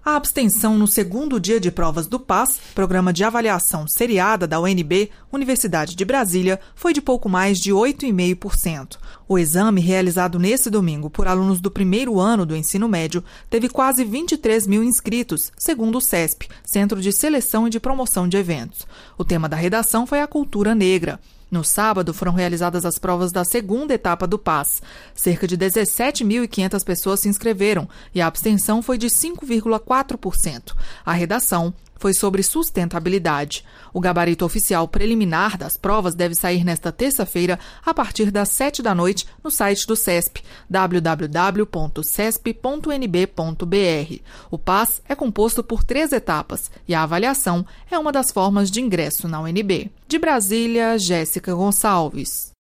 A abstenção no segundo dia de provas do PAS, Programa de Avaliação Seriada da UNB, Universidade de Brasília, foi de pouco mais de 8,5%. O exame, realizado nesse domingo por alunos do primeiro ano do ensino médio, teve quase 23 mil inscritos, segundo o CESP, Centro de Seleção e de Promoção de Eventos. O tema da redação foi a cultura negra. No sábado, foram realizadas as provas da segunda etapa do PAS. Cerca de 17.500 pessoas se inscreveram e a abstenção foi de 5,4%. A redação foi sobre sustentabilidade. O gabarito oficial preliminar das provas deve sair nesta terça-feira, a partir das 19h no site do CESP, www.cesp.nb.br. O PAS é composto por 3 etapas e a avaliação é uma das formas de ingresso na UNB. De Brasília, Jéssica Gonçalves.